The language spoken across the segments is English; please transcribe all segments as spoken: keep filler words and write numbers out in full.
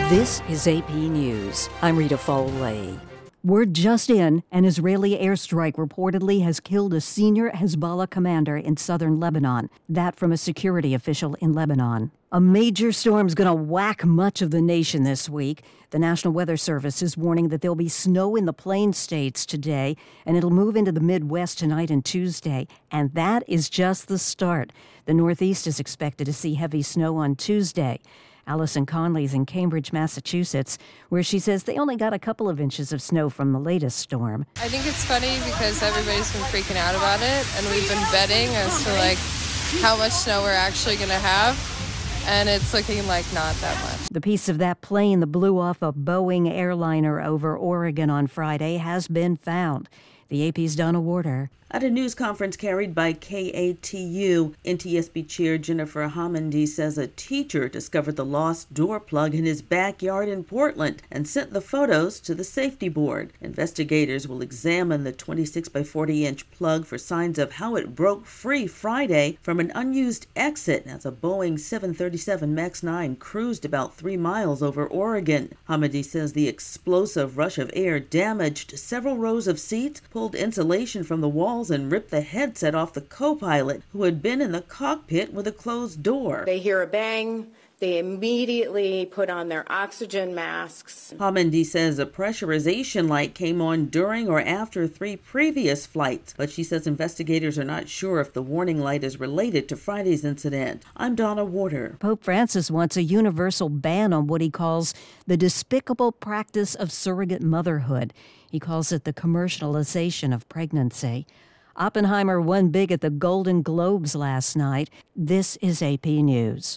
This is A P News. I'm Rita Foley. Word just in, an Israeli airstrike reportedly has killed a senior Hezbollah commander in southern Lebanon. That from a security official in Lebanon. A major storm's going to whack much of the nation this week. The National Weather Service is warning that there'll be snow in the Plain States today, and it'll move into the Midwest tonight and Tuesday. And that is just the start. The Northeast is expected to see heavy snow on Tuesday. Allison Conley's in Cambridge, Massachusetts, where she says they only got a couple of inches of snow from the latest storm. I think it's funny because everybody's been freaking out about it, and we've been betting as to like how much snow we're actually going to have, and it's looking like not that much. The piece of that plane that blew off a Boeing airliner over Oregon on Friday has been found. The A P's Donna Warder. At a news conference carried by K A T U, N T S B Chair Jennifer Homendy says a teacher discovered the lost door plug in his backyard in Portland and sent the photos to the safety board. Investigators will examine the twenty-six by forty inch plug for signs of how it broke free Friday from an unused exit as a Boeing seven thirty-seven MAX nine cruised about three miles over Oregon. Homendy says the explosive rush of air damaged several rows of seats, pulled insulation from the walls, and ripped the headset off the co-pilot who had been in the cockpit with a closed door. They hear a bang. They immediately put on their oxygen masks. Homendy says a pressurization light came on during or after three previous flights, but she says investigators are not sure if the warning light is related to Friday's incident. I'm Donna Warder. Pope Francis wants a universal ban on what he calls the despicable practice of surrogate motherhood. He calls it the commercialization of pregnancy. Oppenheimer won big at the Golden Globes last night. This is A P News.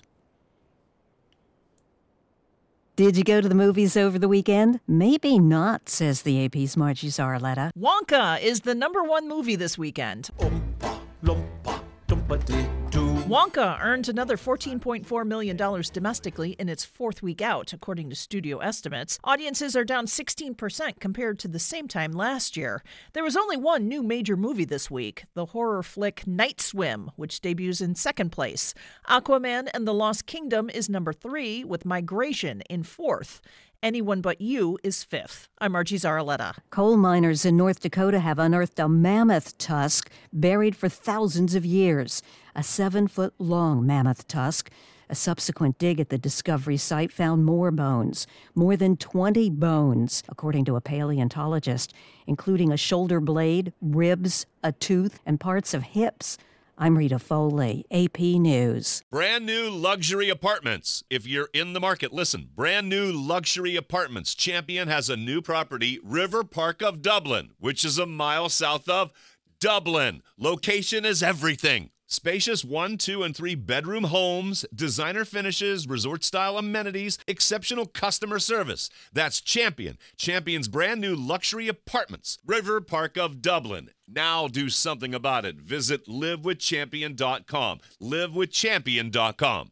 Did you go to the movies over the weekend? Maybe not, says the A P's Margie Zarletta. Wonka is the number one movie this weekend. Oompa, loompa, Wonka earned another fourteen point four million dollars domestically in its fourth week out, according to studio estimates. Audiences are down sixteen percent compared to the same time last year. There was only one new major movie this week, the horror flick Night Swim, which debuts in second place. Aquaman and the Lost Kingdom is number three, with Migration in fourth. Anyone But You is fifth. I'm Margie Zarletta. Coal miners in North Dakota have unearthed a mammoth tusk buried for thousands of years. A seven-foot-long mammoth tusk. A subsequent dig at the discovery site found more bones, more than twenty bones, according to a paleontologist, including a shoulder blade, ribs, a tooth, and parts of hips. I'm Rita Foley, A P News. Brand new luxury apartments. If you're in the market, listen. Brand new luxury apartments. Champion has a new property, River Park of Dublin, which is a mile south of Dublin. Location is everything. Spacious one, two, and three bedroom homes, designer finishes, resort-style amenities, exceptional customer service. That's Champion. Champion's brand new luxury apartments. River Park of Dublin. Now do something about it. Visit live with champion dot com. live with champion dot com.